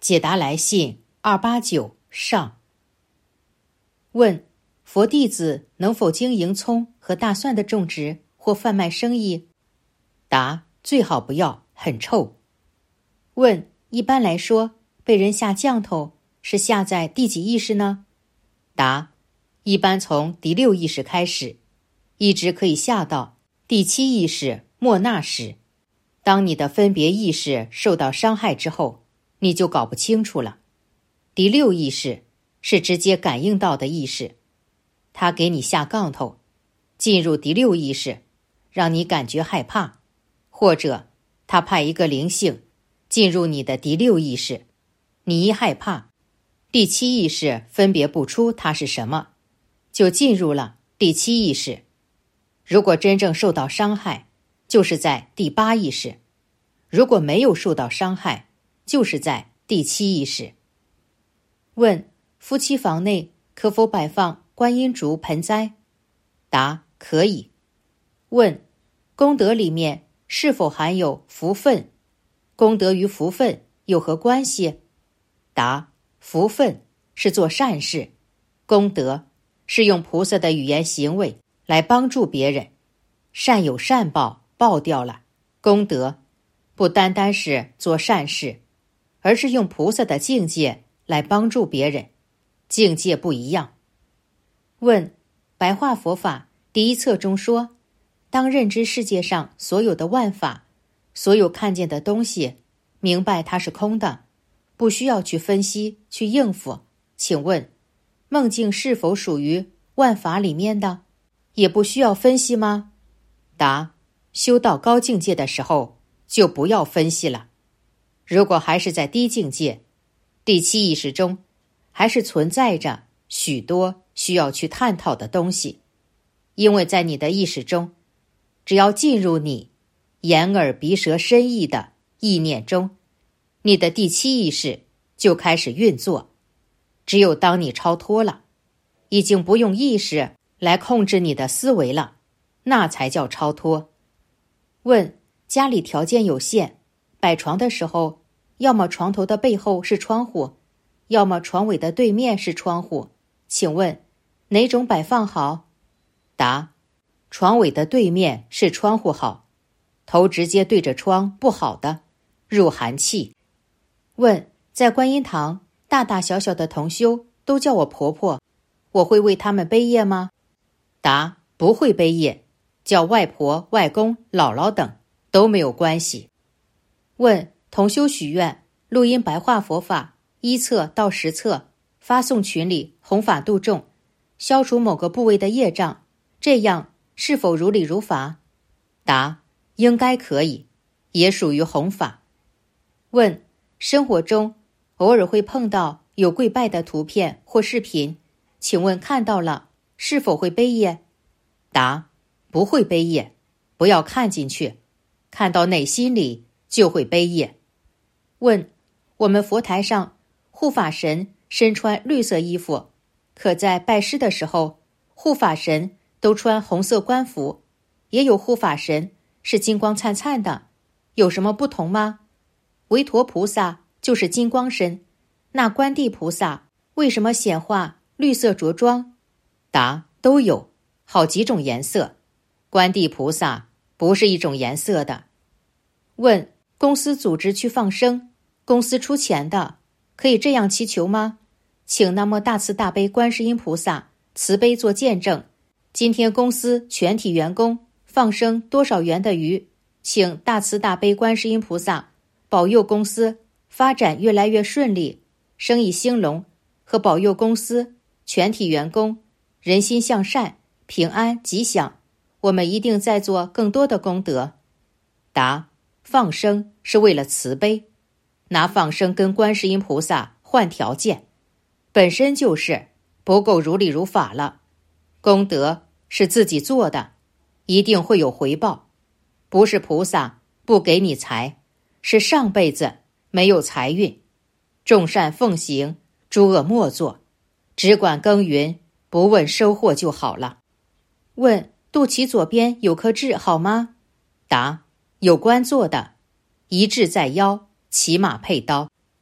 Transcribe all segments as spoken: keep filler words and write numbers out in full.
解答来信二八九上。问：佛弟子能否经营葱和大蒜的种植或贩卖生意？答：最好不要，很臭。问：一般来说，被人下降头是下在第几意识呢？答：一般从第六意识开始，一直可以下到第七意识末那时。当你的分别意识受到伤害之后，你就搞不清楚了。第六意识是直接感应到的意识，它给你下杠头，进入第六意识，让你感觉害怕，或者他派一个灵性进入你的第六意识，你一害怕，第七意识分别不出它是什么，就进入了第七意识。如果真正受到伤害，就是在第八意识；如果没有受到伤害，就是在第七意识。问：夫妻房内可否摆放观音竹盆栽？答：可以。问：功德里面是否含有福分？功德与福分有何关系？答：福分是做善事，功德是用菩萨的语言行为来帮助别人，善有善报，报掉了。功德不单单是做善事，而是用菩萨的境界来帮助别人，境界不一样。问：白话佛法第一册中说，当认知世界上所有的万法，所有看见的东西，明白它是空的，不需要去分析去应付。请问梦境是否属于万法里面的？也不需要分析吗？答：修到高境界的时候就不要分析了。如果还是在低境界，第七意识中还是存在着许多需要去探讨的东西。因为在你的意识中，只要进入你眼耳鼻舌身意的意念中，你的第七意识就开始运作。只有当你超脱了，已经不用意识来控制你的思维了，那才叫超脱。问：家里条件有限，摆床的时候，要么床头的背后是窗户，要么床尾的对面是窗户，请问哪种摆放好？答：床尾的对面是窗户好，头直接对着窗不好的，入寒气。问：在观音堂，大大小小的同修都叫我婆婆，我会为他们背业吗？答：不会背业，叫外婆、外公、姥姥等都没有关系。问：同修许愿，录音白话佛法一册到十册，发送群里弘法度众，消除某个部位的业障，这样是否如理如法？答：应该可以，也属于弘法。问：生活中偶尔会碰到有跪拜的图片或视频，请问看到了是否会背业？答：不会背业，不要看进去，看到内心里就会背业。问：我们佛台上护法神身穿绿色衣服，可在拜师的时候，护法神都穿红色官服，也有护法神是金光灿灿的，有什么不同吗？维陀菩萨就是金光身，那观地菩萨为什么显化绿色着装？答：都有，好几种颜色，观地菩萨不是一种颜色的。问：公司组织去放生，公司出钱的，可以这样祈求吗？请南无大慈大悲观世音菩萨慈悲做见证，今天公司全体员工放生多少元的鱼，请大慈大悲观世音菩萨保佑公司发展越来越顺利，生意兴隆，和保佑公司全体员工人心向善，平安吉祥，我们一定在做更多的功德。答：放生是为了慈悲，拿放生跟观世音菩萨换条件，本身就是不够如理如法了。功德是自己做的，一定会有回报，不是菩萨不给你财，是上辈子没有财运。众善奉行，诸恶莫作，只管耕耘，不问收获就好了。问：肚脐左边有颗痣好吗？答：有关做的，一痣在腰，骑马配刀。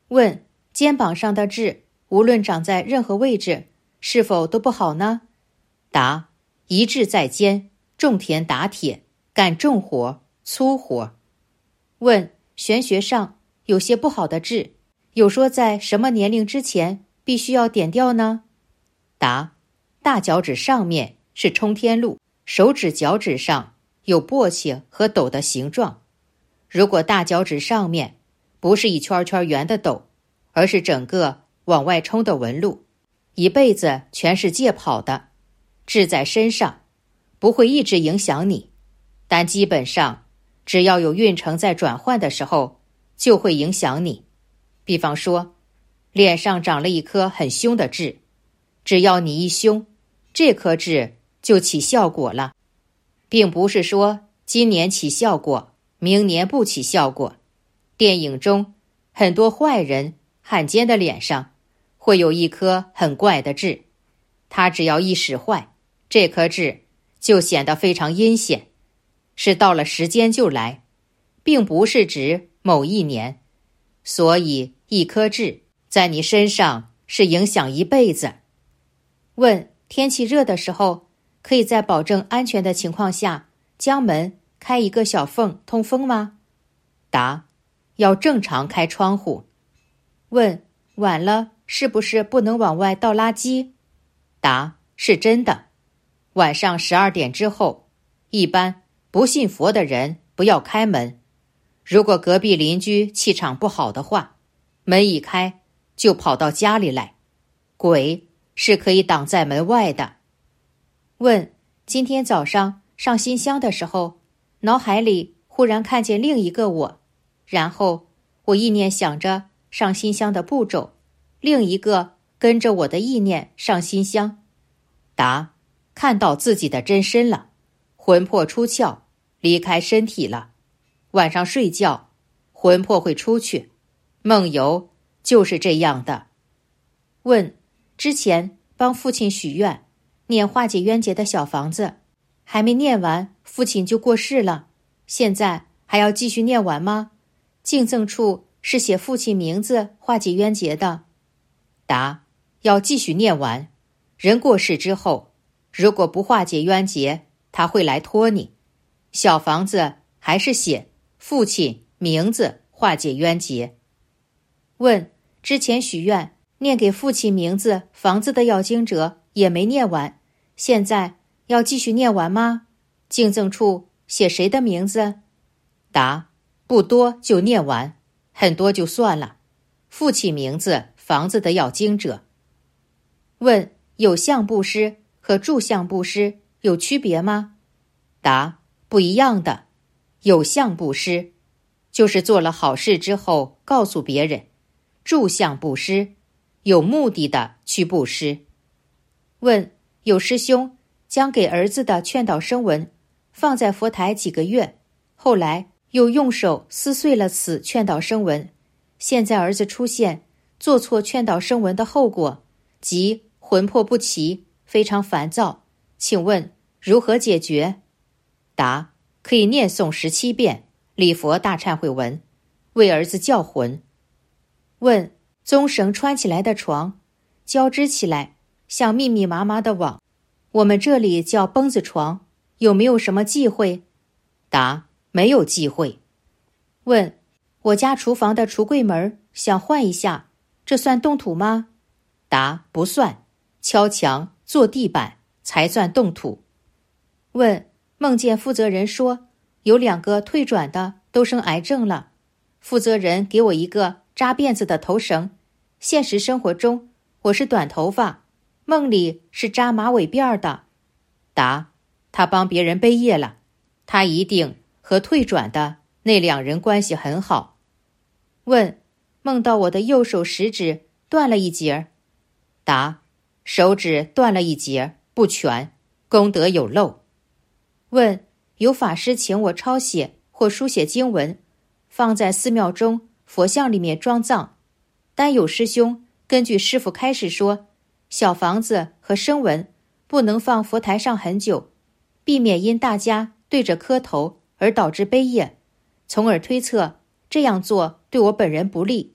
问：肩膀上的痣，无论长在任何位置，是否都不好呢？答：一痣在肩，种田打铁，干重活、粗活。问：玄学上有些不好的痣，有说在什么年龄之前必须要点掉呢？答：大脚趾上面是冲天禄，手指脚趾上有簸箕和斗的形状。如果大脚趾上面不是一圈圈圆的斗，而是整个往外冲的纹路，一辈子全是借跑的，痣在身上，不会一直影响你，但基本上只要有运程在转换的时候，就会影响你。比方说，脸上长了一颗很凶的痣，只要你一凶，这颗痣就起效果了，并不是说今年起效果，明年不起效果。电影中很多坏人汉奸的脸上会有一颗很怪的痣，他只要一使坏，这颗痣就显得非常阴险，是到了时间就来，并不是指某一年。所以一颗痣在你身上是影响一辈子。问：天气热的时候，可以在保证安全的情况下将门开一个小缝通风吗？答：要正常开窗户。问：晚了是不是不能往外倒垃圾？答：是真的。晚上十二点之后，一般不信佛的人不要开门。如果隔壁邻居气场不好的话，门一开就跑到家里来，鬼是可以挡在门外的。问：今天早上上新香的时候，脑海里忽然看见另一个我，然后我意念想着上新香的步骤，另一个跟着我的意念上新香。答：看到自己的真身了，魂魄出窍，离开身体了。晚上睡觉，魂魄会出去，梦游就是这样的。问：之前帮父亲许愿，念化解冤结的小房子，还没念完，父亲就过世了，现在还要继续念完吗？敬赠处是写父亲名字化解冤结的。答：要继续念完。人过世之后，如果不化解冤结，他会来拖你。小房子还是写父亲名字化解冤结。问：之前许愿念给父亲名字房子的要经者也没念完，现在要继续念完吗？敬赠处写谁的名字？答：不多就念完，很多就算了。父亲名字房子的要经者。问：有相布施和住相布施有区别吗？答：不一样的。有相布施就是做了好事之后告诉别人，住相布施有目的的去布施。问：有师兄将给儿子的劝导声文放在佛台几个月，后来又用手撕碎了此劝导声文，现在儿子出现做错劝导声文的后果，即魂魄不齐，非常烦躁，请问如何解决？答：可以念诵十七遍礼佛大忏悔文，为儿子叫魂。问：棕绳穿起来的床，交织起来像密密麻麻的网，我们这里叫蹦子床，有没有什么忌讳？答：没有忌讳。问：我家厨房的橱柜门想换一下，这算动土吗？答：不算，敲墙做地板才算动土。问：梦见负责人说有两个退转的都生癌症了，负责人给我一个扎辫子的头绳，现实生活中我是短头发，梦里是扎马尾辫的。答：他帮别人背业了，他一定和退转的那两人关系很好。问：梦到我的右手食指断了一截。答：手指断了一截，不全，功德有漏。问：有法师请我抄写或书写经文，放在寺庙中佛像里面装藏，但有师兄根据师父开示说，小房子和声文不能放佛台上很久，避免因大家对着磕头而导致悲业，从而推测这样做对我本人不利。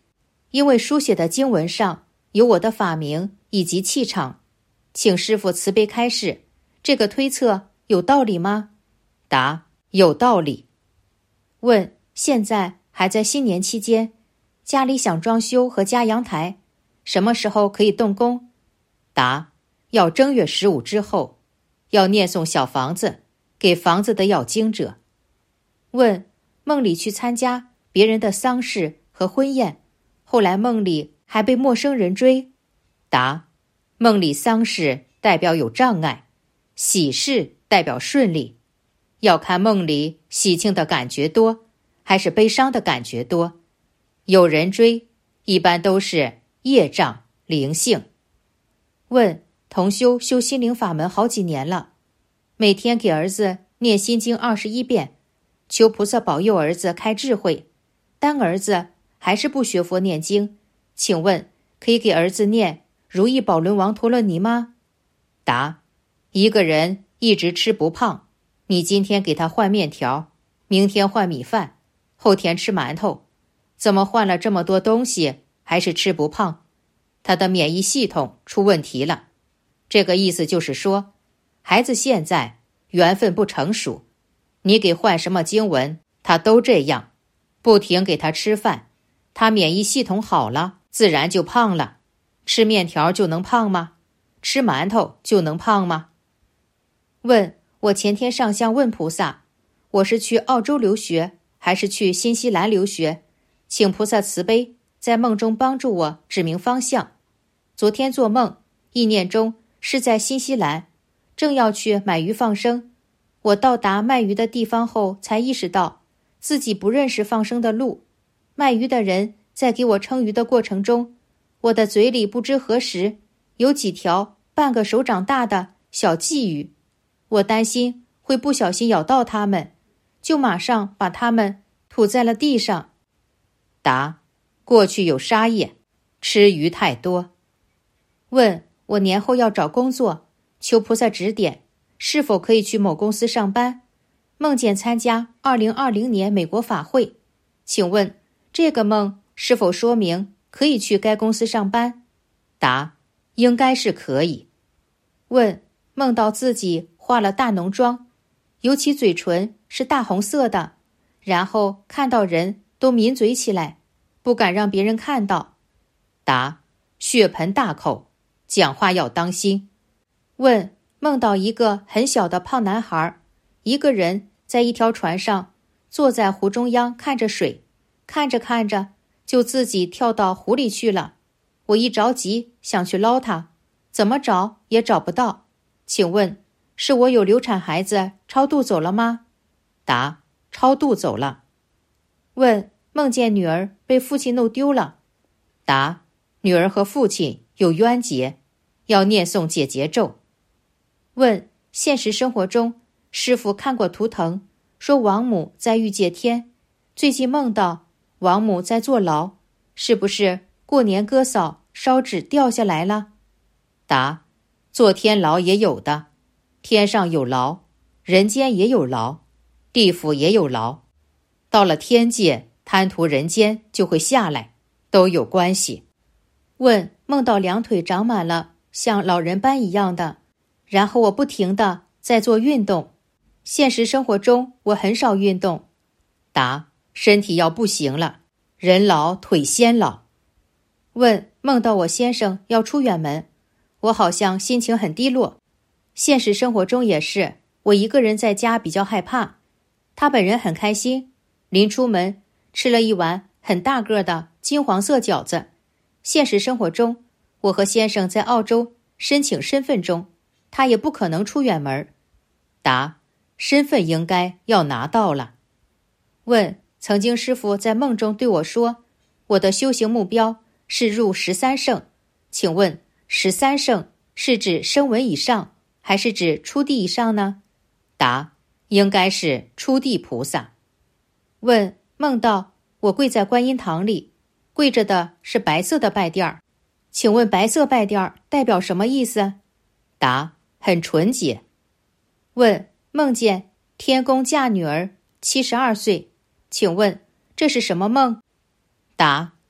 因为书写的经文上有我的法名以及气场，请师父慈悲开示，这个推测有道理吗？答：有道理。问：现在还在新年期间，家里想装修和加阳台，什么时候可以动工？答：要正月十五之后，要念诵小房子给房子的要经者。问：梦里去参加别人的丧事和婚宴，后来梦里还被陌生人追？答：梦里丧事代表有障碍，喜事代表顺利，要看梦里喜庆的感觉多还是悲伤的感觉多。有人追一般都是业障灵性。问：同修修心灵法门好几年了，每天给儿子念心经二十一遍，求菩萨保佑儿子开智慧，但儿子还是不学佛念经，请问可以给儿子念如意宝轮王陀罗尼吗？答：一个人一直吃不胖，你今天给他换面条，明天换米饭，后天吃馒头，怎么换了这么多东西还是吃不胖？他的免疫系统出问题了。这个意思就是说，孩子现在缘分不成熟，你给换什么经文他都这样，不停给他吃饭，他免疫系统好了自然就胖了。吃面条就能胖吗？吃馒头就能胖吗？问：我前天上香问菩萨，我是去澳洲留学还是去新西兰留学，请菩萨慈悲在梦中帮助我指明方向。昨天做梦，意念中是在新西兰，正要去买鱼放生，我到达卖鱼的地方后才意识到自己不认识放生的路，卖鱼的人在给我称鱼的过程中，我的嘴里不知何时有几条半个手掌大的小鲫鱼，我担心会不小心咬到它们，就马上把它们吐在了地上。答：过去有杀业，吃鱼太多。问：我年后要找工作，求菩萨指点，是否可以去某公司上班？梦见参加二零二零年美国法会，请问这个梦是否说明可以去该公司上班？答：应该是可以。问：梦到自己化了大浓妆，尤其嘴唇是大红色的，然后看到人都抿嘴起来，不敢让别人看到。答：血盆大口，讲话要当心。问：梦到一个很小的胖男孩，一个人在一条船上，坐在湖中央看着水，看着看着就自己跳到湖里去了。我一着急想去捞他，怎么找也找不到。请问是我有流产孩子超度走了吗？答：超度走了。问：梦见女儿被父亲弄丢了。答：女儿和父亲有冤结，要念诵解结咒。问：现实生活中师父看过图腾，说王母在欲界天，最近梦到王母在坐牢，是不是过年哥嫂烧纸掉下来了？答：坐天牢也有的，天上有牢，人间也有牢，地府也有牢，到了天界贪图人间就会下来，都有关系。问：梦到两腿长满了像老人斑一样的，然后我不停地在做运动，现实生活中我很少运动。答：身体要不行了，人老腿先老。问：梦到我先生要出远门，我好像心情很低落，现实生活中也是，我一个人在家比较害怕。他本人很开心，临出门吃了一碗很大个的金黄色饺子。现实生活中，我和先生在澳洲申请身份中，他也不可能出远门。答：身份应该要拿到了。问：曾经师父在梦中对我说，我的修行目标是入十三圣，请问十三圣是指声闻以上，还是指初地以上呢？答：应该是初地菩萨。问：梦到我跪在观音堂里，跪着的是白色的拜垫儿，请问白色拜垫儿代表什么意思？答：很纯洁。问：梦见天公嫁女儿七十二岁，请问这是什么梦？答：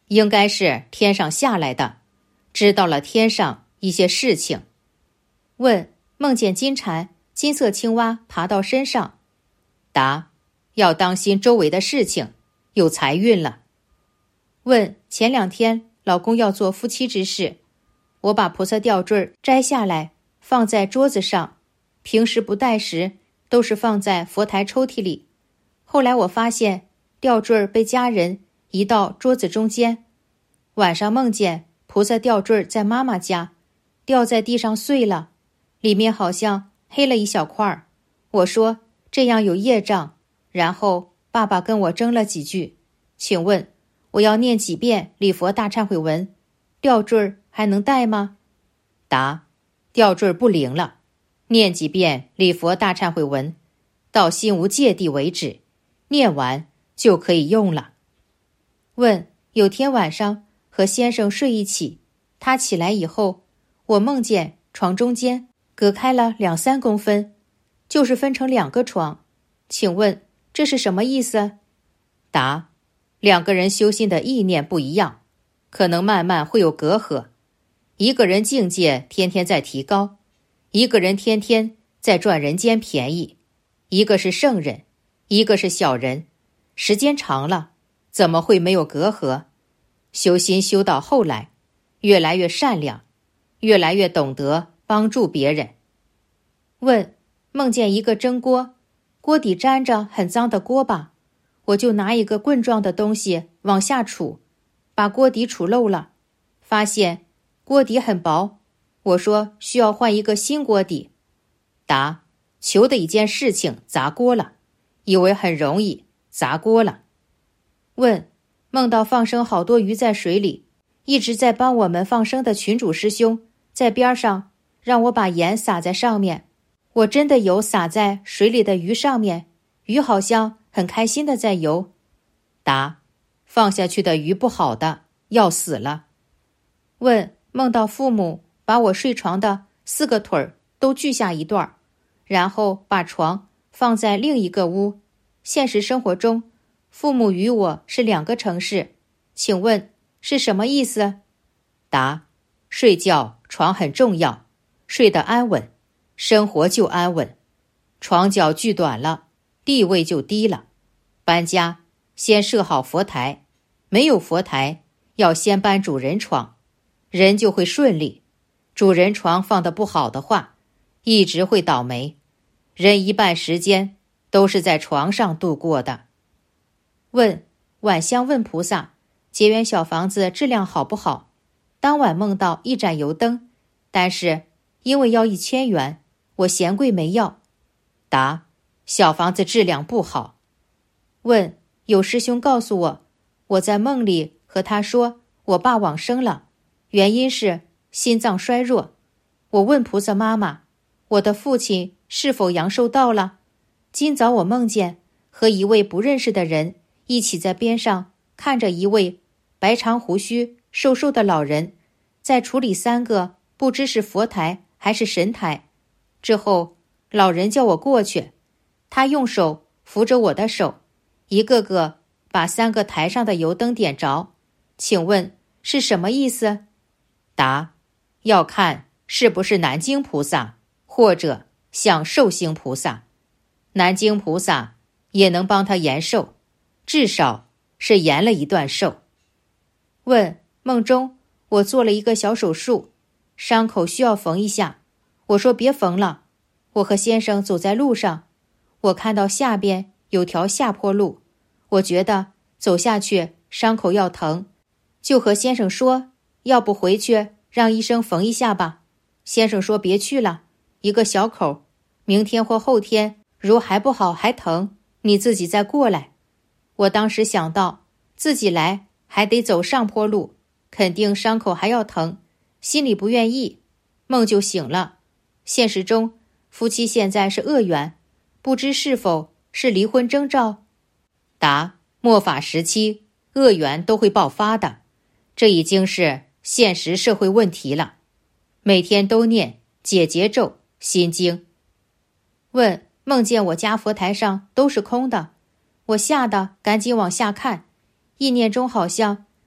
应该是天上下来的，知道了天上一些事情。问：梦见金蝉、金色青蛙爬到身上。答：要当心周围的事情，有财运了。问：前两天老公要做夫妻之事，我把菩萨吊坠摘下来放在桌子上，平时不戴时都是放在佛台抽屉里。后来我发现吊坠被家人移到桌子中间，晚上梦见菩萨吊坠在妈妈家掉在地上碎了，里面好像黑了一小块。我说这样有业障，然后爸爸跟我争了几句。请问我要念几遍礼佛大忏悔文，吊坠还能戴吗？答：吊坠不灵了，念几遍礼佛大忏悔文，到心无芥蒂为止，念完就可以用了。问：有天晚上和先生睡一起，他起来以后，我梦见床中间隔开了两三公分，就是分成两个床，请问这是什么意思？答：两个人修心的意念不一样，可能慢慢会有隔阂。一个人境界天天在提高，一个人天天在赚人间便宜，一个是圣人，一个是小人，时间长了怎么会没有隔阂？修心修到后来，越来越善良，越来越懂得帮助别人。问：梦见一个蒸锅，锅底沾着很脏的锅巴，我就拿一个棍状的东西往下杵，把锅底杵漏了，发现锅底很薄，我说需要换一个新锅底。答：求的一件事情砸锅了，以为很容易，砸锅了。问：梦到放生好多鱼在水里，一直在帮我们放生的群主师兄在边上让我把盐撒在上面，我真的有撒在水里的鱼上面，鱼好像很开心的在游。答：放下去的鱼不好的，要死了。问：梦到父母把我睡床的四个腿儿都锯下一段，然后把床放在另一个屋，现实生活中父母与我是两个城市，请问是什么意思？答：睡觉床很重要，睡得安稳，生活就安稳。床脚锯短了，地位就低了。搬家先设好佛台，没有佛台要先搬主人床，人就会顺利。主人床放得不好的话，一直会倒霉，人一半时间都是在床上度过的。问：晚香问菩萨，结缘小房子质量好不好？当晚梦到一盏油灯，但是因为要一千元，我嫌贵没要。答：小房子质量不好。问：有师兄告诉我，我在梦里和他说我爸往生了，原因是心脏衰弱。我问菩萨妈妈，我的父亲是否阳寿到了？今早我梦见和一位不认识的人一起在边上看着一位白长胡须瘦瘦的老人在处理三个不知是佛台还是神台。之后老人叫我过去，他用手扶着我的手，一个个把三个台上的油灯点着。请问是什么意思？答：要看是不是南京菩萨或者像寿星菩萨。南京菩萨也能帮他延寿，至少是延了一段寿。问：梦中我做了一个小手术，伤口需要缝一下，我说别缝了。我和先生走在路上，我看到下边有条下坡路，我觉得走下去伤口要疼，就和先生说，要不回去让医生缝一下吧。先生说别去了，一个小口，明天或后天如还不好还疼，你自己再过来。我当时想到自己来还得走上坡路，肯定伤口还要疼，心里不愿意，梦就醒了。现实中夫妻现在是恶缘，不知是否是离婚征兆？答：末法时期恶缘都会爆发的，这已经是现实社会问题了。每天都念解结咒、心经。问：梦见我家佛台上都是空的，我吓得赶紧往下看，意念中好像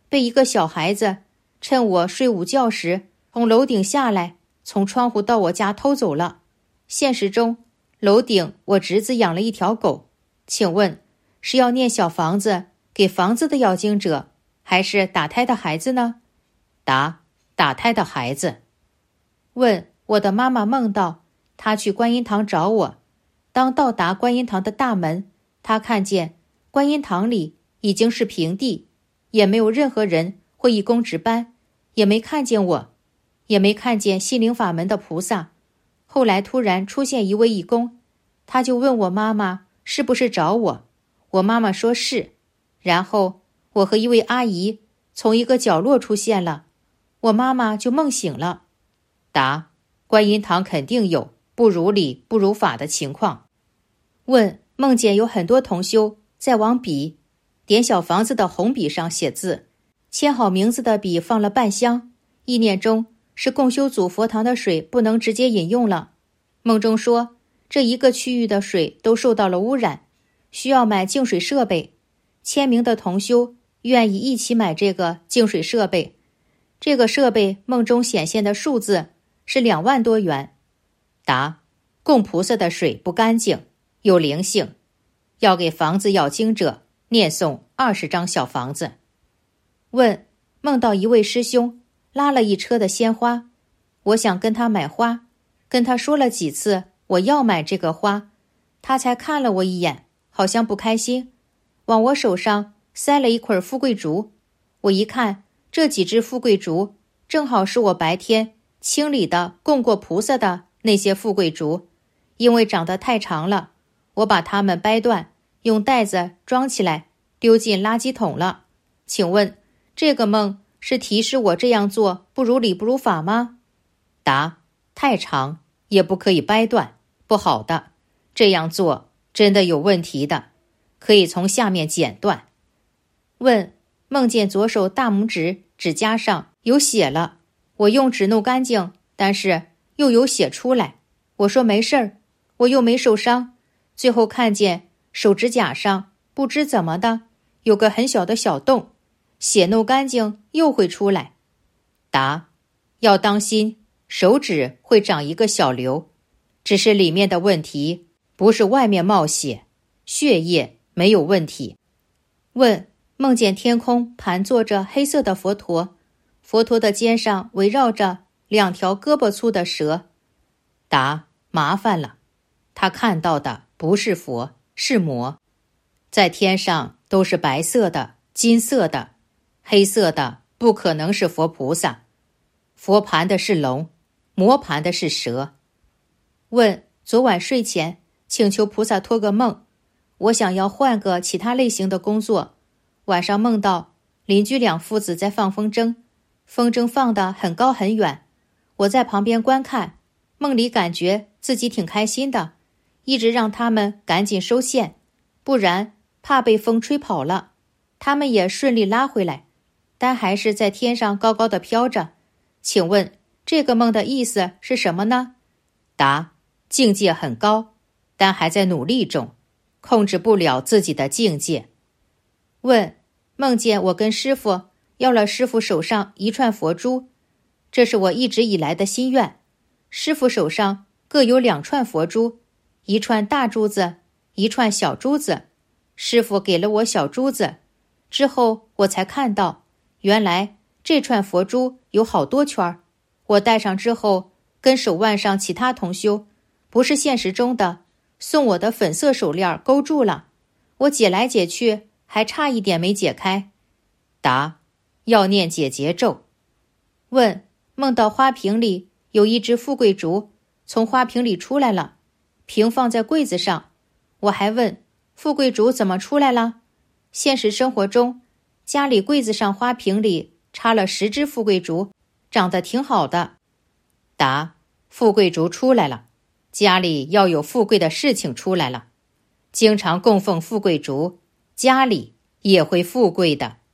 被一个小孩子趁我睡午觉时从楼顶下来，从窗户到我家偷走了。现实中，楼顶我侄子养了一条狗，请问是要念小房子给房子的要经者，还是打胎的孩子呢？答：打胎的孩子。问：我的妈妈梦到她去观音堂找我，当到达观音堂的大门，她看见观音堂里已经是平地，也没有任何人或义工值班，也没看见我，也没看见心灵法门的菩萨。后来突然出现一位义工，他就问我妈妈是不是找我，我妈妈说是，然后我和一位阿姨从一个角落出现了，我妈妈就梦醒了。答：观音堂肯定有不如理不如法的情况。问：梦见有很多同修在往笔点小房子的红笔上写字，签好名字的笔放了半箱，意念中是共修组佛堂的水不能直接饮用了。梦中说这一个区域的水都受到了污染，需要买净水设备，签名的同修愿意一起买这个净水设备。这个设备梦中显现的数字是两万多元。答：供菩萨的水不干净，有灵性，要给房子要经者念诵二十张小房子。问：梦到一位师兄拉了一车的鲜花，我想跟他买花，跟他说了几次我要买这个花，他才看了我一眼，好像不开心，往我手上塞了一捆富贵竹。我一看，这几只富贵竹正好是我白天清理的供过菩萨的那些富贵竹，因为长得太长了，我把它们掰断，用袋子装起来，丢进垃圾桶了。请问这个梦是提示我这样做不如理不如法吗？答：太长也不可以掰断，不好的，这样做真的有问题的，可以从下面剪断。问：梦见左手大拇指指甲上有血了，我用纸弄干净，但是又有血出来，我说没事儿，我又没受伤，最后看见手指甲上不知怎么的有个很小的小洞，血弄干净又会出来。答：要当心，手指会长一个小瘤，只是里面的问题，不是外面冒血，血液没有问题。问：梦见天空盘坐着黑色的佛陀，佛陀的肩上围绕着两条胳膊粗的蛇。答：麻烦了，他看到的不是佛，是魔。在天上都是白色的、金色的，黑色的不可能是佛菩萨。佛盘的是龙，魔盘的是蛇。问：昨晚睡前请求菩萨托个梦，我想要换个其他类型的工作，晚上梦到邻居两父子在放风筝，风筝放得很高很远，我在旁边观看，梦里感觉自己挺开心的，一直让他们赶紧收线，不然怕被风吹跑了。他们也顺利拉回来，但还是在天上高高的飘着。请问这个梦的意思是什么呢？答：境界很高，但还在努力中，控制不了自己的境界。问：梦见我跟师父要了师父手上一串佛珠，这是我一直以来的心愿。师父手上各有两串佛珠，一串大珠子，一串小珠子。师父给了我小珠子，之后我才看到，原来这串佛珠有好多圈，我戴上之后，跟手腕上其他同修，不是现实中的，送我的粉色手链勾住了，我解来解去，还差一点没解开。答：要念解结咒。问：梦到花瓶里有一只富贵竹，从花瓶里出来了，瓶放在柜子上，我还问富贵竹怎么出来了？现实生活中，家里柜子上花瓶里插了十只富贵竹，长得挺好的。答：富贵竹出来了，家里要有富贵的事情出来了，经常供奉富贵竹，家里也会富贵的。